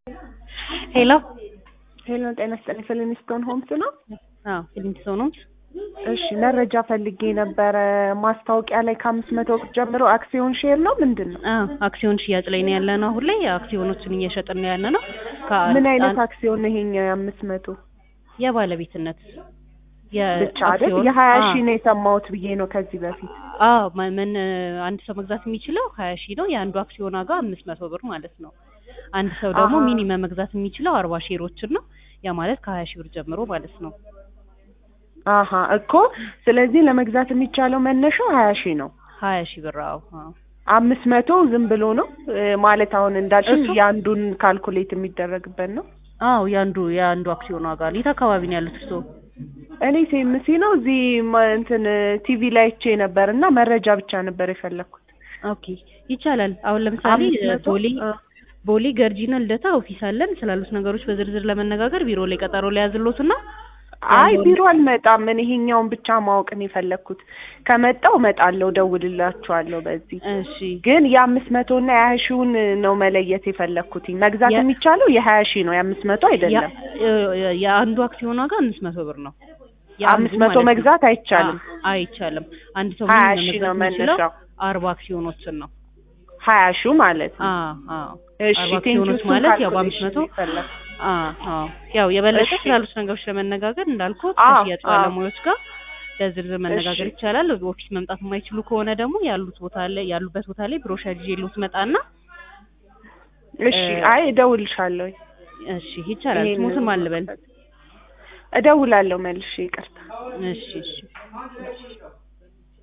ሄሎ ሄሎ ጤና ይስጥልኝ ፊሊንስቶን ሆምስ ነው? አዎ ፊሊንስቶን ሆምስ። እሺ መረጃ ፈልጌ ነበረ። ማስታወቂያ ላይ ከ500 ብር ጀምሮ አክሲዮን ሼር ነው ምንድነው? አክሲዮን ሽያጭ ላይ ነው ያለነው። አሁን ላይ አክሲዮኖችን እየሸጥን ነው ያለነው። ምን አይነት አክሲዮን ነው ይሄኛው 500? የባለቤትነት ብቻ አይደል? የ20 ሺህ ነው የሰማሁት ብዬ ነው ከዚህ በፊት። ምን አንድ ሰው መግዛት የሚችለው 20 ሺህ ነው። የአንዱ አክሲዮን ዋጋ 500 ብር ማለት ነው። አንድ ሰው ደግሞ ሚኒመም መግዛት የሚችለው 40 ሼሮችን ነው። ያ ማለት ከ20 ሺህ ብር ጀምሮ ማለት ነው። እኮ ስለዚህ ለመግዛት የሚቻለው መነሻው 20 ሺህ ነው። 20 ሺህ ብር። 500 ዝም ብሎ ነው ማለት አሁን እንዳልሽ ያንዱን ካልኩሌት የሚደረግበት ነው? ያንዱ አክሲዮን ዋጋ ነው። የት አካባቢ ነው ያሉት እርሶ? እኔ ሴምሲ ነው። እዚህ እንትን ቲቪ ላይ አይቼ ነበርና መረጃ ብቻ ነበር የፈለኩት። ኦኬ ይቻላል። አሁን ለምሳሌ ቦሌ ገርጂና ልደታ ኦፊስ አለን። ስላሉት ነገሮች በዝርዝር ለመነጋገር ቢሮ ላይ ቀጠሮ ሊያዝሎትና ቢሮ አልመጣም። ምን ይሄኛውን ብቻ ማወቅ ነው የፈለኩት። ከመጣው እመጣለሁ፣ ደውልላችኋለሁ በዚህ። እሺ ግን የ500 እና የ20 ሺውን ነው መለየት የፈለኩት። መግዛት የሚቻለው የ20 ሺህ ነው፣ የ500 አይደለም። የአንዱ አክሲዮን ዋጋ 500 ብር ነው። የ500 መግዛት አይቻልም። አይቻልም። አንድ ሰው ምን ነው መነሻው? 40 አክሲዮኖችን ነው። 20 ሺው ማለት ነው። እሺ አክሲዮኖች ማለት ያው በ500 ያው የበለጠ ስላሉት ነገሮች ለመነጋገር እንዳልኩት ከሽያጭ ባለሙያዎች ጋር ለዝርዝር መነጋገር ይቻላል። ኦፊስ መምጣት የማይችሉ ከሆነ ደግሞ ያሉበት ቦታ ላይ ብሮሸር ይዤልዎት መጣና እሺ እደውልልሻለሁ። እሺ ይቻላል። ስሙትም አልበል እደውላለሁ መልሼ። ይቅርታ። እሺ